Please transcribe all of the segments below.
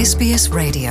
SBS Radio.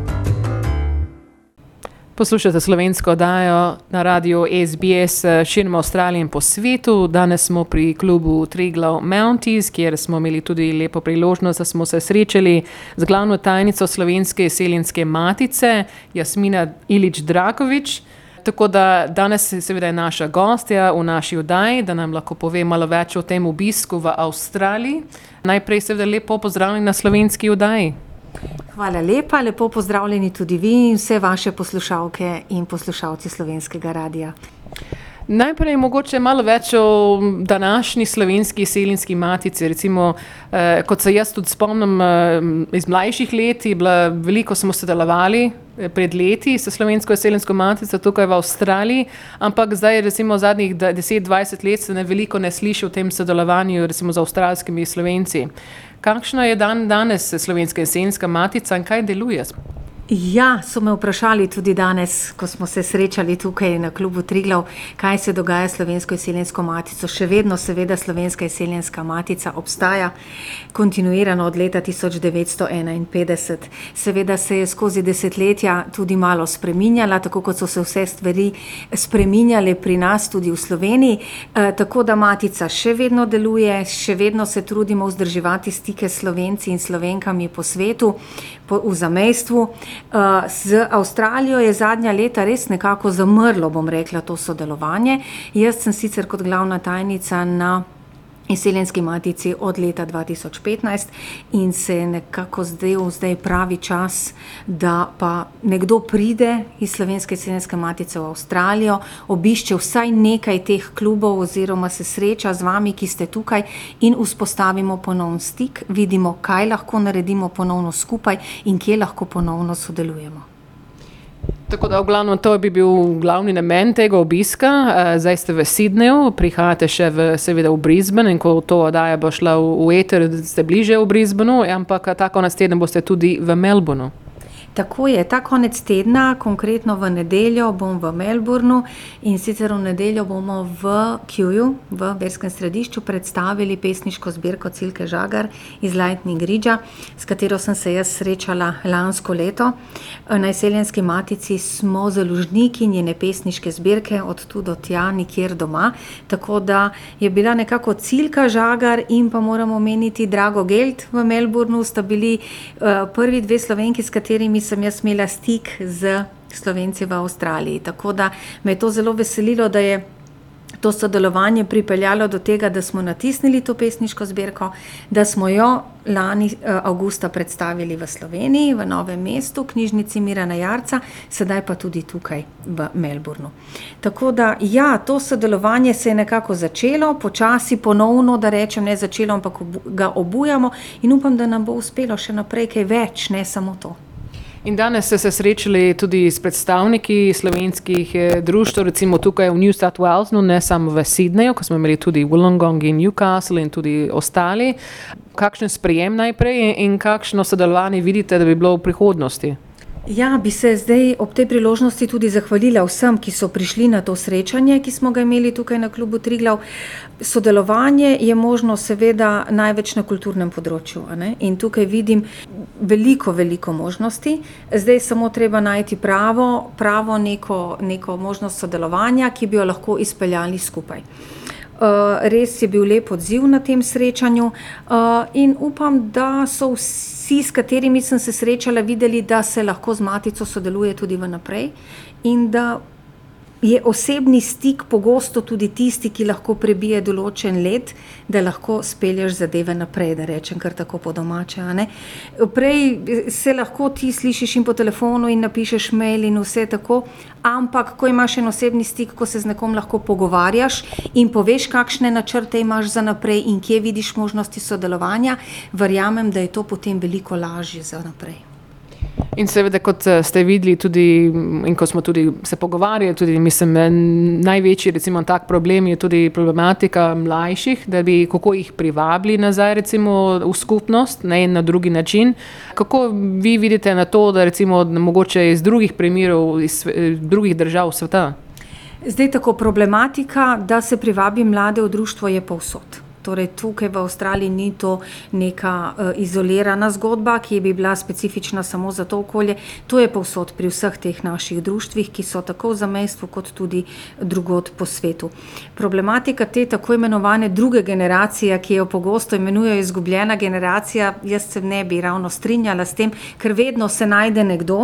Poslušate slovensko oddajo na radiju SBS širom Avstralije in po svetu. Danes smo pri klubu Triglav Mounties, kjer smo imeli tudi lepo priložnost, da smo se srečali z glavno tajnico Slovenske izseljenske matice, Jasmina Ilić-Dragović. Tako da danes seveda je naša gostja v naši oddaji, da nam lahko pove malo več o tem obisku v Avstraliji. Najprej seveda lepo pozdravljeni na slovenski oddaji. Hvala lepa, lepo pozdravljeni tudi vi in vse vaše poslušalke in poslušalci Slovenskega radia. Najprej mogoče malo več o današnji slovenski izseljenski matici. Recimo, kot se jaz tudi spomnim iz mlajših let, veliko smo sodelovali pred leti s slovensko izseljensko matico tukaj v Avstraliji, ampak zdaj recimo zadnjih 10-20 let se veliko ne sliši o tem sodelovanju recimo z avstralskimi Slovenci. Kakšna je danes slovenska izseljenska matica in kaj deluje? Ja, so me vprašali tudi danes, ko smo se srečali tukaj na klubu Triglav, kaj se dogaja s slovensko izseljensko matico. Še vedno seveda slovenska izseljenska matica obstaja kontinuirano od leta 1951. Seveda se je skozi desetletja tudi malo spreminjala, tako kot so se vse stvari spreminjale pri nas tudi v Sloveniji. Tako da matica še vedno deluje, še vedno se trudimo vzdrževati stike s Slovenci in Slovenkami po svetu, v zamejstvu. Z Avstralijo je zadnja leta res nekako zamrlo, bom rekla, to sodelovanje. Jaz sem sicer kot glavna tajnica na izseljenski matici od leta 2015 in se je nekako zdaj pravi čas, da pa nekdo pride iz slovenske izseljenske matice v Avstralijo, obišče vsaj nekaj teh klubov oziroma se sreča z vami, ki ste tukaj in vzpostavimo ponovno stik, vidimo, kaj lahko naredimo ponovno skupaj in kje lahko ponovno sodelujemo. Tako da v glavnem to bi bil glavni namen tega obiska. Zdaj ste v Sydneyju, prihajate še seveda v Brisbane in ko to oddaja bo šla v eter, ste bliže v Brisbaneu, ampak ta konec tedna boste tudi v Melbourneu. Tako je, ta konec tedna, konkretno v nedeljo bom v Melbourneu in sicer v nedeljo bomo v Kewu, v verskem središču, predstavili pesniško zbirko Cilke Žagar iz Lightning Ridgea, s katero sem se jaz srečala lansko leto. Na izseljenski matici smo založniki njene pesniške zbirke od tu do tja, nikjer doma, tako da je bila nekako Cilka Žagar in pa moramo omeniti Drago Geld v Melbourneu, sta bili prvi dve Slovenki, s katerimi sem jaz imela stik z Slovenci v Avstraliji. Tako da me je to zelo veselilo, da je to sodelovanje pripeljalo do tega, da smo natisnili to pesniško zbirko, da smo jo lani avgusta predstavili v Sloveniji, v Novem mestu, knjižnici Mirana Jarca, sedaj pa tudi tukaj v Melbourneu. Tako da, ja, to sodelovanje se je nekako začelo, počasi ponovno, da rečem, ne začelo, ampak ga obujamo in upam, da nam bo uspelo še naprej kaj več, ne samo to. In danes ste se srečali tudi s predstavniki slovenskih društev, recimo tukaj v New South Walesu, ne samo v Sydneyju, ko smo imeli tudi Wollongong in Newcastle in tudi ostali. Kakšen sprejem najprej in kakšno sodelovanje vidite, da bi bilo v prihodnosti? Ja, bi se zdaj ob tej priložnosti tudi zahvalila vsem, ki so prišli na to srečanje, ki smo ga imeli tukaj na klubu Triglav. Sodelovanje je možno seveda največ na kulturnem področju, ne? In tukaj vidim veliko možnosti. Zdaj samo treba najti pravo neko možnost sodelovanja, ki bi jo lahko izpeljali skupaj. Res je bil lep odziv na tem srečanju in upam, da so vsi, s katerimi sem se srečala, videli, da se lahko z matico sodeluje tudi vnaprej in da je osebni stik pogosto tudi tisti, ki lahko prebije določen led, da lahko spelješ zadeve naprej, da rečem kar tako po domače. Ne? Prej se lahko ti slišiš in po telefonu in napišeš mail in vse tako, ampak ko imaš en osebni stik, ko se z nekom lahko pogovarjaš in poveš, kakšne načrte imaš za naprej in kje vidiš možnosti sodelovanja, verjamem, da je to potem veliko lažje za naprej. In seveda, kot ste videli tudi, in ko smo tudi se pogovarjali, tudi mislim, največji recimo tak problem je tudi problematika mlajših, da bi kako jih privabili nazaj recimo v skupnost, ne na drugi način. Kako vi vidite na to, da recimo mogoče iz drugih primerov, iz drugih držav sveta? Zdaj tako problematika, da se privabi mlade v društvo je povsod. Torej tukaj v Avstraliji ni to neka izolirana zgodba, ki bi bila specifična samo za to okolje. To je povsod pri vseh teh naših društvih, ki so tako v zamejstvu kot tudi drugod po svetu. Problematika te tako imenovane druge generacije, ki jo pogosto imenujejo izgubljena generacija, jaz se ne bi ravno strinjala s tem, ker vedno se najde nekdo,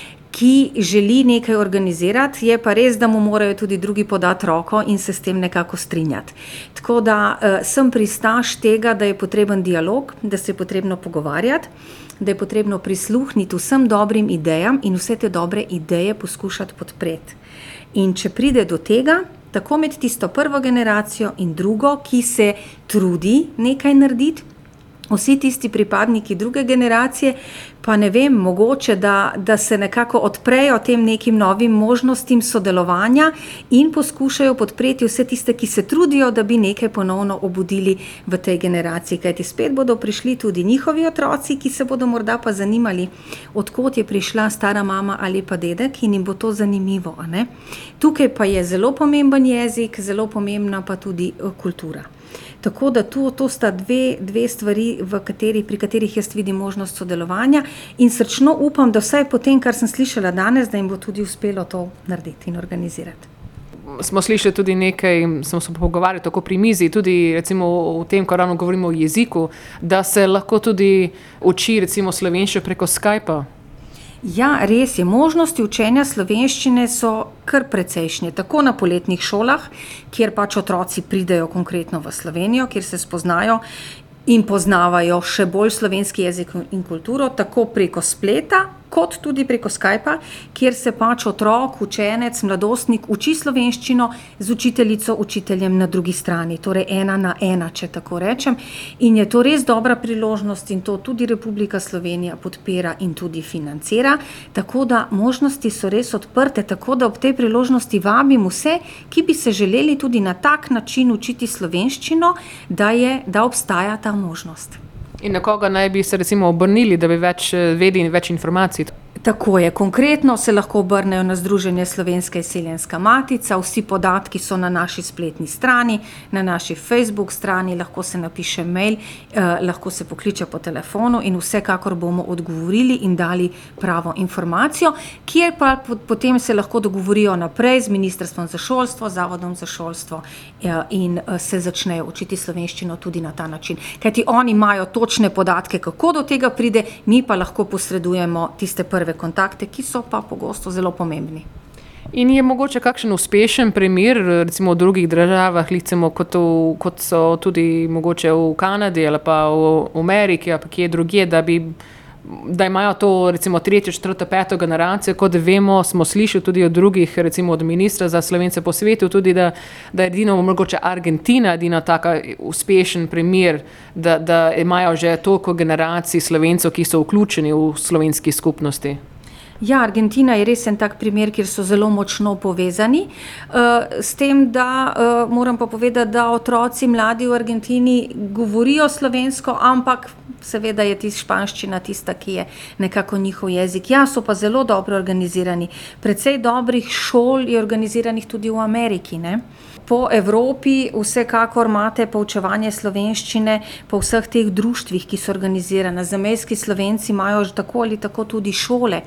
ki želi nekaj organizirati, je pa res, da mu morajo tudi drugi podati roko in se s tem nekako strinjati. Tako da sem pristaš tega, da je potreben dialog, da se je potrebno pogovarjati, da je potrebno prisluhniti vsem dobrim idejam in vse te dobre ideje poskušati podpreti. In če pride do tega, tako med tisto prvo generacijo in drugo, ki se trudi nekaj narediti, vsi tisti pripadniki druge generacije, pa ne vem, mogoče, da se nekako odprejo tem nekim novim možnostim sodelovanja in poskušajo podpreti vse tiste, ki se trudijo, da bi nekaj ponovno obudili v tej generaciji. Kajti spet bodo prišli tudi njihovi otroci, ki se bodo morda pa zanimali, odkot je prišla stara mama ali pa dedek in jim bo to zanimivo. A ne? Tukaj pa je zelo pomemben jezik, zelo pomembna pa tudi kultura. Tako da to sta dve stvari, pri katerih jaz vidim možnost sodelovanja in srčno upam, da vsaj po tem, kar sem slišala danes, da jim bo tudi uspelo to narediti in organizirati. Smo slišali tudi nekaj, smo se pogovarjali tako pri mizi, tudi recimo o tem, ko ravno govorimo o jeziku, da se lahko tudi uči recimo slovenščino preko Skypa. Ja, res je. Možnosti učenja slovenščine so kar precejšnje. Tako na poletnih šolah, kjer pač otroci pridejo konkretno v Slovenijo, kjer se spoznajo in poznavajo še bolj slovenski jezik in kulturo, tako preko spleta, kot tudi preko Skypa, kjer se pač otrok, učenec, mladostnik uči slovenščino z učiteljico, učiteljem na drugi strani, torej 1 na 1, če tako rečem. In je to res dobra priložnost in to tudi Republika Slovenija podpira in tudi financira, tako da možnosti so res odprte, tako da ob tej priložnosti vabim vse, ki bi se želeli tudi na tak način učiti slovenščino, da obstaja ta možnost. In na koga naj bi se recimo obrnili, da bi več vedeli in več informacij? Tako je. Konkretno se lahko obrnejo na Združenje Slovenska izseljenska matica. Vsi podatki so na naši spletni strani, na naši Facebook strani, lahko se napiše mail, lahko se pokliče po telefonu in vsekakor bomo odgovorili in dali pravo informacijo, kjer pa potem se lahko dogovorijo naprej z Ministrstvom za šolstvo, Zavodom za šolstvo in se začnejo učiti slovenščino tudi na ta način. Kajti oni imajo točne podatke, kako do tega pride, mi pa lahko posredujemo tiste prve kontakte, ki so pa pogosto zelo pomembni. In je mogoče kakšen uspešen primer, recimo v drugih državah, recimo kot so tudi mogoče v Kanadi ali pa v Ameriki ali pa kje drugje, da imajo to recimo 3., 4., 5. generacijo, kot vemo, smo slišali tudi od drugih, recimo od ministra za Slovence po svetu, tudi da je edino mogoče Argentina edina taka uspešen primer, da imajo že toliko generacij Slovencev, ki so vključeni v slovenski skupnosti. Ja, Argentina je res en tak primer, kjer so zelo močno povezani. S tem, da moram pa povedati, da otroci mladi v Argentini govorijo slovensko, ampak seveda je španščina tista, ki je nekako njihov jezik. Ja, so pa zelo dobro organizirani. Precej dobrih šol je organiziranih tudi v Ameriki, ne? Po Evropi vsekakor imate poučevanje slovenščine po vseh teh društvih, ki so organizirane. Zamejski Slovenci imajo tako ali tako tudi šole.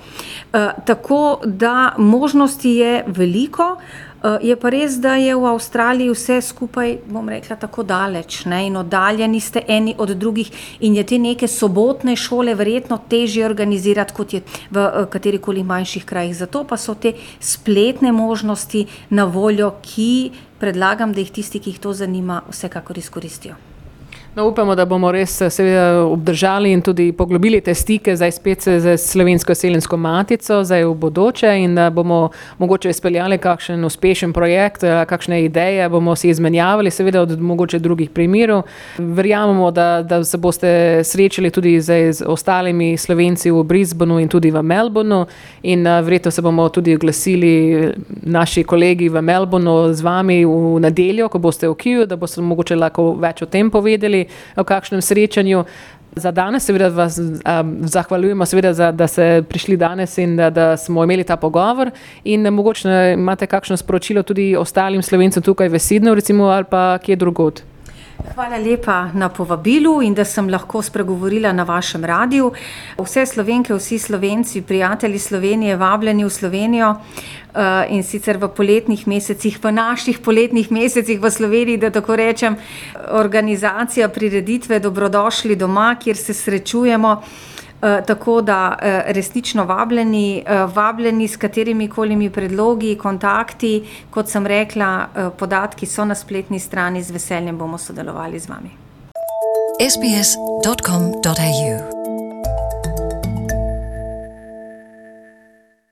Tako da možnosti je veliko. Je pa res, da je v Avstraliji vse skupaj, bom rekla, tako daleč, ne? In oddaljeni ste eni od drugih in je te neke sobotne šole verjetno težje organizirati, kot je v katerikoli manjših krajih. Zato pa so te spletne možnosti na voljo, ki predlagam, da jih tisti, ki jih to zanima, vsekakor izkoristijo. No, upamo, da bomo res seveda obdržali in tudi poglobili te stike zdaj spet z Slovensko izseljensko matico zdaj v bodoče in da bomo mogoče izpeljali kakšen uspešen projekt, kakšne ideje bomo si izmenjavali, seveda od mogoče drugih primerov. Verjamemo, da se boste srečali tudi zdaj z ostalimi Slovenci v Brisbaneu in tudi v Melbourneu in verjetno se bomo tudi oglasili naši kolegi v Melbourneu z vami v nedeljo, ko boste v Kiju, da boste mogoče lahko več o tem povedali, o kakšnem srečanju. Za danes seveda vas zahvaljujemo, seveda, da ste prišli danes in da smo imeli ta pogovor in mogoče imate kakšno sporočilo tudi ostalim Slovencem tukaj v Sydneyju recimo ali pa kje drugod. Hvala lepa na povabilu in da sem lahko spregovorila na vašem radiju. Vse Slovenke, vsi Slovenci, prijatelji Slovenije, vabljeni v Slovenijo in sicer v poletnih mesecih, v naših poletnih mesecih v Sloveniji, da tako rečem, organizacija prireditve Dobrodošli doma, kjer se srečujemo. Tako da resnično vabljeni s katerimi kolimi predlogi, kontakti, kot sem rekla, podatki so na spletni strani, z veseljem bomo sodelovali z vami. sbs.com.au